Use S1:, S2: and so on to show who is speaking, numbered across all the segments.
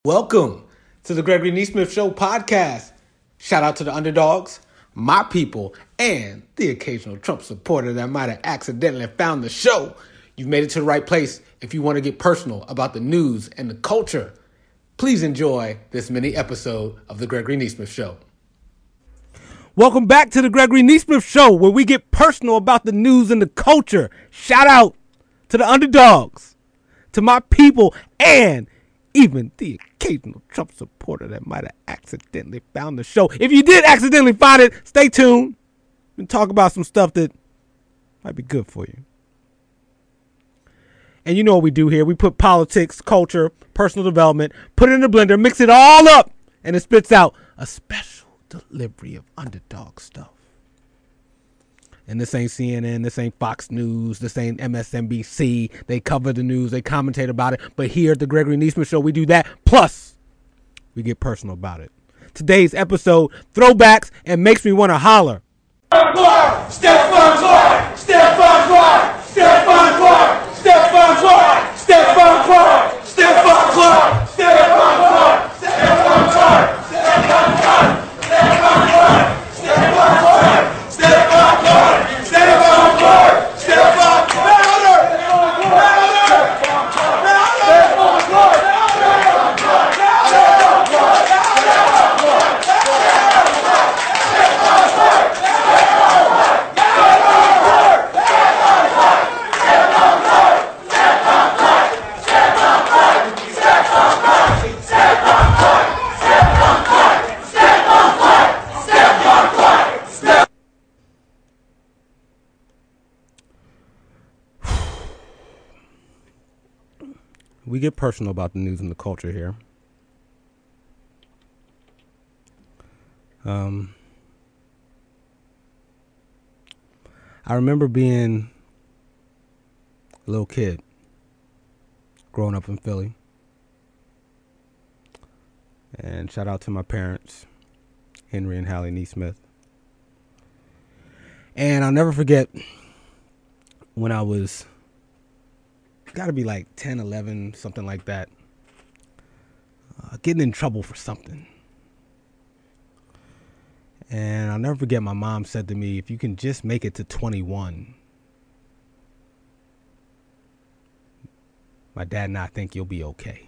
S1: Welcome to the Gregory Neesmith Show podcast. Shout out to the underdogs, my people, and the occasional Trump supporter that might have accidentally found the show. You've made it to the right place if you want to get personal about the news and the culture. Please enjoy this mini episode of the Gregory Neesmith Show. Welcome back to the Gregory Neesmith Show, where we get personal about the news and the culture. Shout out to the underdogs, to my people, and even the occasional Trump supporter that might have accidentally found the show. If you did accidentally find it, stay tuned and talk about some stuff that might be good for you. And you know what we do here. We put politics, culture, personal development, put it in the blender, mix it all up, and it spits out a special delivery of underdog stuff. And this ain't CNN, this ain't Fox News, this ain't MSNBC. They cover the news, they commentate about it. But here at the Gregory Neesmith Show, we do that. Plus, we get personal about it. Today's episode, throwbacks and makes me want to holler.
S2: Stephon Clark! Stephon Clark! Stephon Clark! Stephon Clark! Stephon Clark! Stephon Clark! Stephon Clark! Stephon Clark! Stephon Clark! Stephon Clark! Stephon Clark! Stephon Clark! Stephon Clark! Stephon Clark!
S1: We get personal about the news and the culture here. I remember being a little kid growing up in Philly. And shout out to my parents, Henry and Hallie Neesmith. And I'll never forget when I was got to be like 10, 11, something like that. Getting in trouble for something. And I'll never forget my mom said to me, if you can just make it to 21, my dad and I think you'll be okay.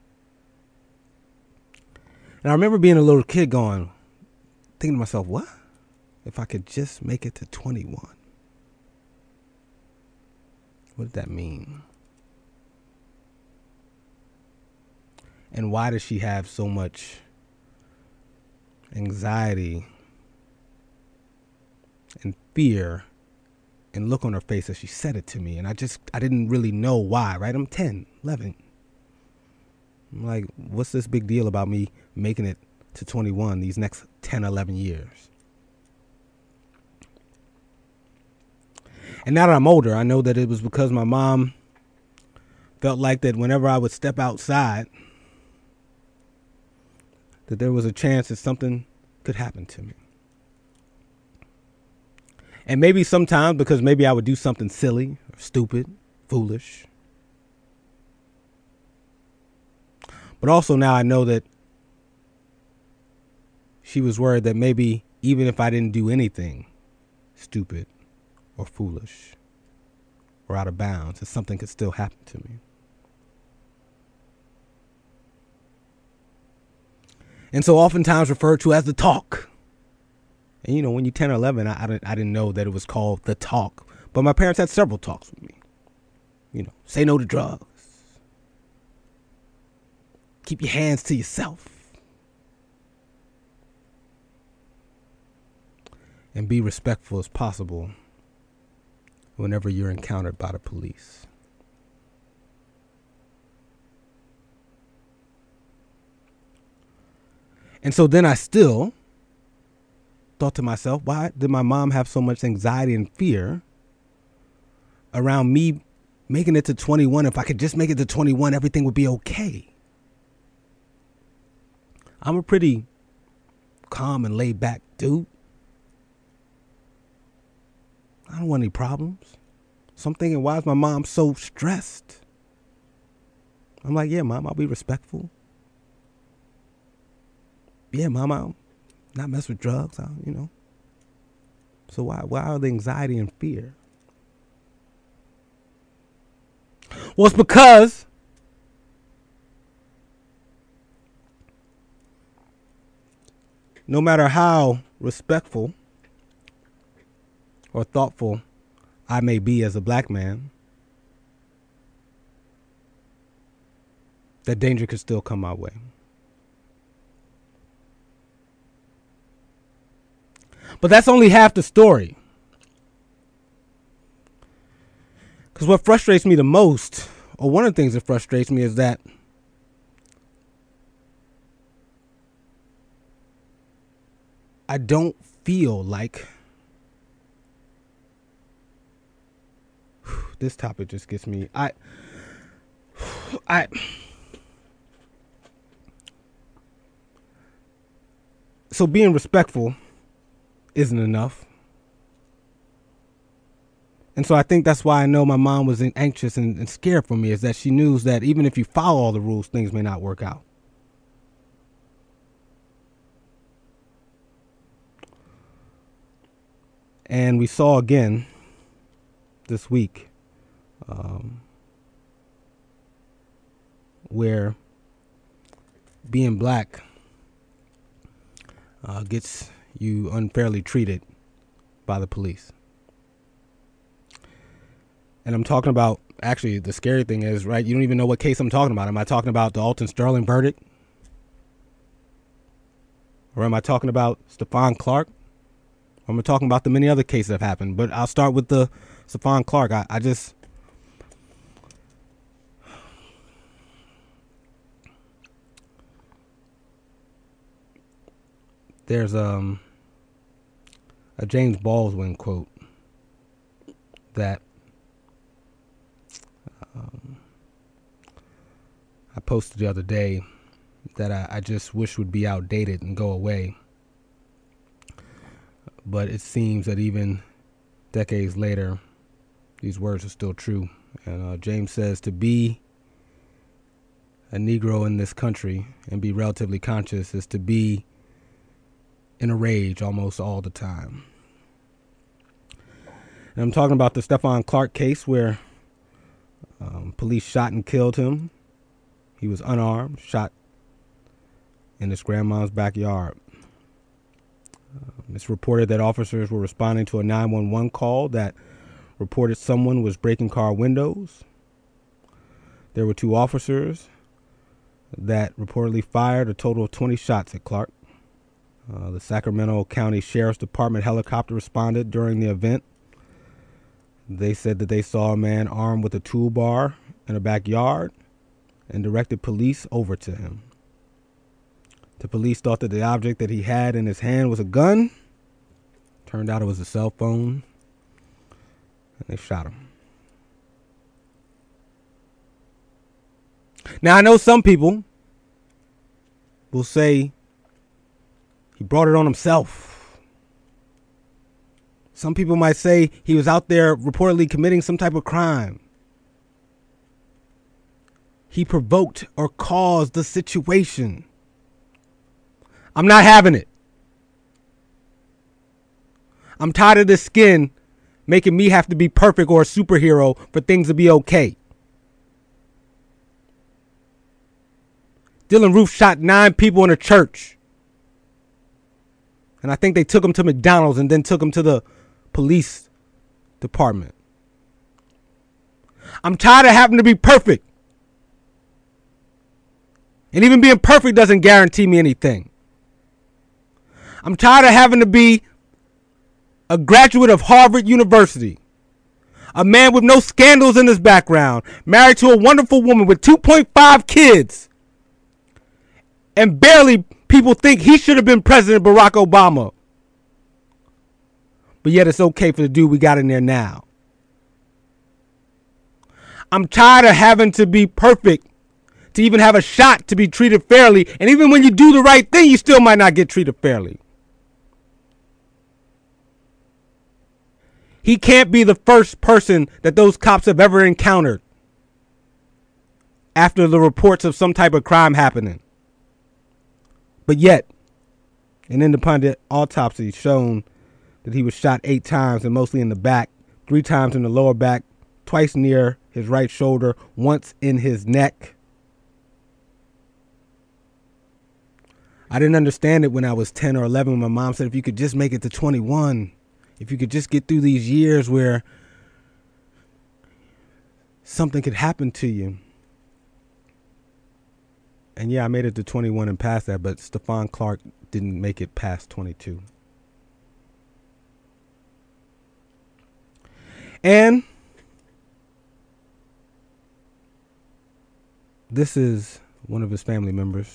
S1: And I remember being a little kid thinking to myself, what? If I could just make it to 21? What did that mean? And why does she have so much anxiety and fear and look on her face as she said it to me? And I didn't really know why, right? I'm 10, 11. I'm like, what's this big deal about me making it to 21 these next 10, 11 years? And now that I'm older, I know that it was because my mom felt like that whenever I would step outside, that there was a chance that something could happen to me. And maybe sometimes because maybe I would do something silly or stupid, foolish. But also now I know that she was worried that maybe even if I didn't do anything stupid or foolish or out of bounds, that something could still happen to me. And so oftentimes referred to as the talk. And, you know, when you're 10 or 11, I didn't know that it was called the talk. But my parents had several talks with me. You know, say no to drugs. Keep your hands to yourself. And be respectful as possible whenever you're encountered by the police. And so then I still thought to myself, why did my mom have so much anxiety and fear around me making it to 21? If I could just make it to 21, everything would be okay. I'm a pretty calm and laid back dude. I don't want any problems. So I'm thinking, why is my mom so stressed? I'm like, yeah, Mom, I'll be respectful.
S3: yeah, mom, I don't not mess with drugs, So why are the anxiety and fear? Well, it's because no matter how respectful or thoughtful I may be as a black man, that danger could still come my way. But that's only half the story. Because what frustrates me the most, or one of the things that frustrates me, is that I don't feel like this topic just gets me. So being respectful isn't enough. And so I think that's why I know my mom was anxious and scared for me, is that she knew that even if you follow all the rules, things may not work out. And we saw again this week where being black gets you unfairly treated by the police. And I'm talking about, actually, the scary thing is, right, you don't even know what case I'm talking about. Am I talking about the Alton Sterling verdict? Or am I talking about Stephon Clark? Or am I talking about the many other cases that have happened? But I'll start with the Stephon Clark. I just... There's a James Baldwin quote that I posted the other day that I just wish would be outdated and go away. But it seems that even decades later, these words are still true. And James says, to be a Negro in this country and be relatively conscious is to be in a rage almost all the time. And I'm talking about the Stephon Clark case where police shot and killed him. He was unarmed, shot in his grandma's backyard. It's reported that officers were responding to a 911 call that reported someone was breaking car windows. There were 2 officers that reportedly fired a total of 20 shots at Clark. The Sacramento County Sheriff's Department helicopter responded during the event. They said that they saw a man armed with a toolbar in a backyard and directed police over to him. The police thought that the object that he had in his hand was a gun. Turned out it was a cell phone. And they shot him. Now, I know some people will say he brought it on himself. Some people might say he was out there reportedly committing some type of crime. He provoked or caused the situation. I'm not having it. I'm tired of this skin making me have to be perfect or a superhero for things to be okay. Dylan Roof shot 9 people in a church. And I think they took him to McDonald's and then took him to the police department. I'm tired of having to be perfect. And even being perfect doesn't guarantee me anything. I'm tired of having to be a graduate of Harvard University, a man with no scandals in his background, married to a wonderful woman with 2.5 kids, and barely people think he should have been President Barack Obama. But yet it's okay for the dude we got in there now. I'm tired of having to be perfect to even have a shot to be treated fairly. And even when you do the right thing, you still might not get treated fairly. He can't be the first person that those cops have ever encountered after the reports of some type of crime happening. But yet, An independent autopsy shown that he was shot 8 times and mostly in the back, 3 times in the lower back, twice near his right shoulder, once in his neck. I didn't understand it when I was 10 or 11 when my mom said, if you could just make it to 21, if you could just get through these years where something could happen to you. And yeah, I made it to 21 and past that, but Stephon Clark didn't make it past 22. And this is one of his family members.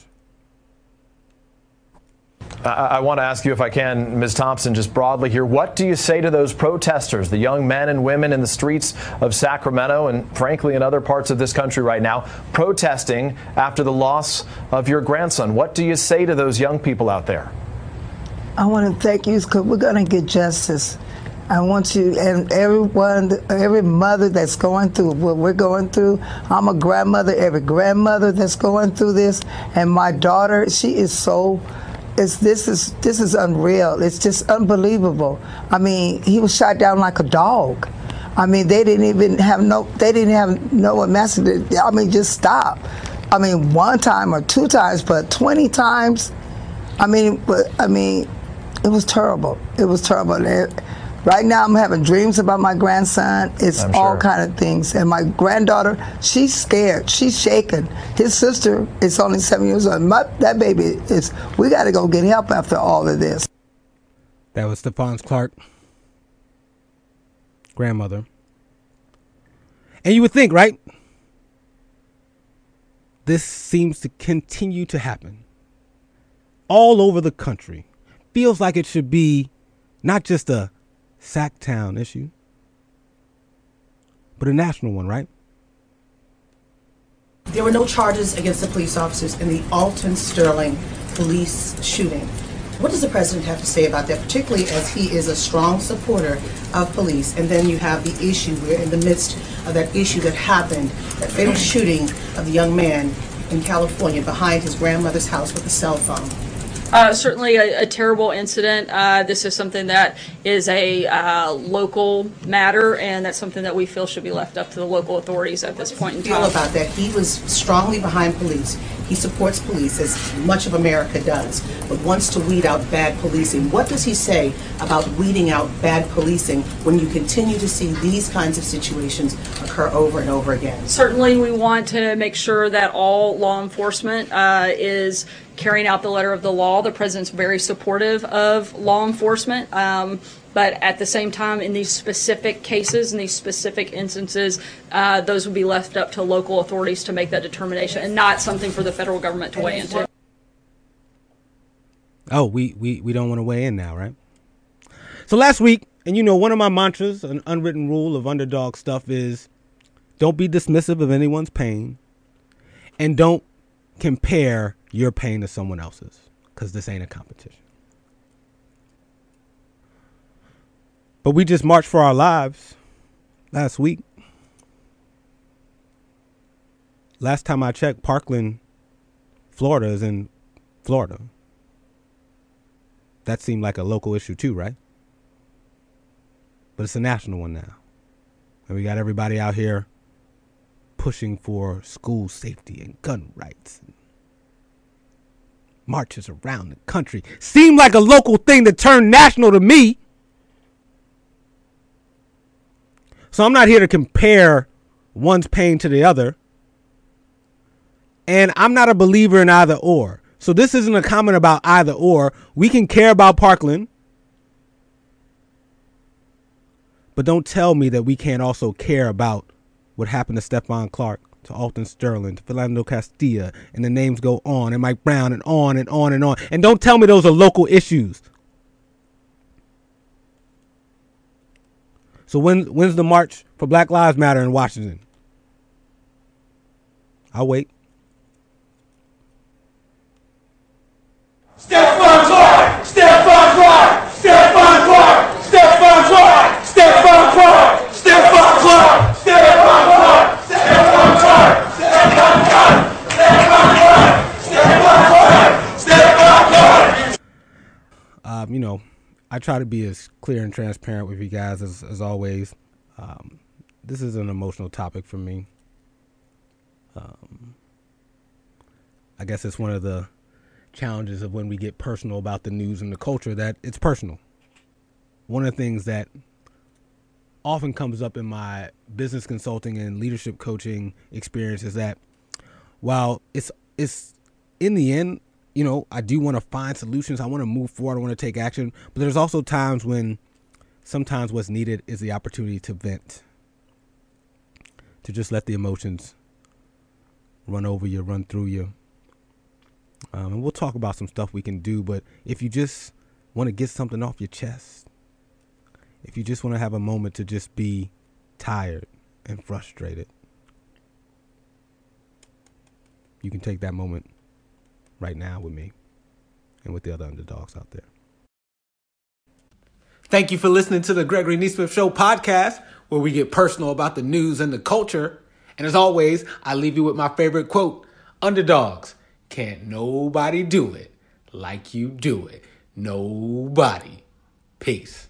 S4: I want to ask you, if I can, Ms. Thompson, just broadly here, what do you say to those protesters, the young men and women in the streets of Sacramento and, frankly, in other parts of this country right now, protesting after the loss of your grandson? What do you say to those young people out there?
S5: I want to thank you because we're going to get justice. I want you and everyone, every mother that's going through what we're going through. I'm a grandmother, every grandmother that's going through this. And my daughter, she is so... This is unreal. It's just unbelievable. I mean, he was shot down like a dog. I mean, they didn't have no message. I mean, just stop. I mean, 1 time or 2 times, but 20 times. I mean, it was terrible. It was terrible. Right now, I'm having dreams about my grandson. It's all kind of things. And my granddaughter, she's scared. She's shaken. His sister is only 7 years old. That baby is, we got to go get help after all of this.
S3: That was Stephon Clark, grandmother. And you would think, right? This seems to continue to happen all over the country. Feels like it should be not just a Sacktown issue, but a national one, right?
S6: There were no charges against the police officers in the Alton Sterling police shooting. What does the president have to say about that, particularly as he is a strong supporter of police? And then you have the issue, we're in the midst of that issue that happened, that fatal shooting of the young man in California behind his grandmother's house with a cell phone.
S7: Certainly a terrible incident. This is something that is a local matter, and that's something that we feel should be left up to the local authorities at this point in time.
S6: What do you feel about that? He was strongly behind police. He supports police, as much of America does, but wants to weed out bad policing. What does he say about weeding out bad policing when you continue to see these kinds of situations occur over and over again?
S7: Certainly, we want to make sure that all law enforcement is carrying out the letter of the law. The president's very supportive of law enforcement, but at the same time, in these specific cases, in these specific instances, those would be left up to local authorities to make that determination, and not something for the federal government to weigh into.
S3: Oh, we don't want to weigh in now, right? So last week, and you know, one of my mantras, an unwritten rule of underdog stuff is don't be dismissive of anyone's pain, and don't compare your pain to someone else's, because this ain't a competition. But we just marched for our lives last week. Last time I checked, Parkland, Florida is in Florida. That seemed like a local issue too, right? But it's a national one now. And we got everybody out here pushing for school safety and gun rights. Marches around the country. Seemed like a local thing that turned national to me. So I'm not here to compare one's pain to the other. And I'm not a believer in either or. So this isn't a comment about either or. We can care about Parkland, but don't tell me that we can't also care about what happened to Stephon Clark, to Alton Sterling, to Philando Castilla, and the names go on, and Mike Brown, and on and on and on. And don't tell me those are local issues. So when's the march for Black Lives Matter in Washington? I'll wait.
S2: Stephon Clark! Stephon Clark! Stephon Clark! Stephon Clark! Stephon Clark! Stephon Clark! Stephon Clark! Stephon Clark! Stephon Clark! Stephon Clark! Stephon Clark! Stephon Clark!
S3: I try to be as clear and transparent with you guys as always. This is an emotional topic for me. I guess it's one of the challenges of when we get personal about the news and the culture, that it's personal. One of the things that often comes up in my business consulting and leadership coaching experience is that while it's in the end, I do want to find solutions. I want to move forward. I want to take action. But there's also times when sometimes what's needed is the opportunity to vent, to just let the emotions run over you, run through you. And we'll talk about some stuff we can do. But if you just want to get something off your chest, if you just want to have a moment to just be tired and frustrated, you can take that moment right now with me and with the other underdogs out there.
S1: Thank you for listening to the Gregory Neesmith Show podcast, where we get personal about the news and the culture. And as always, I leave you with my favorite quote: underdogs, can't nobody do it like you do it. Nobody. Peace.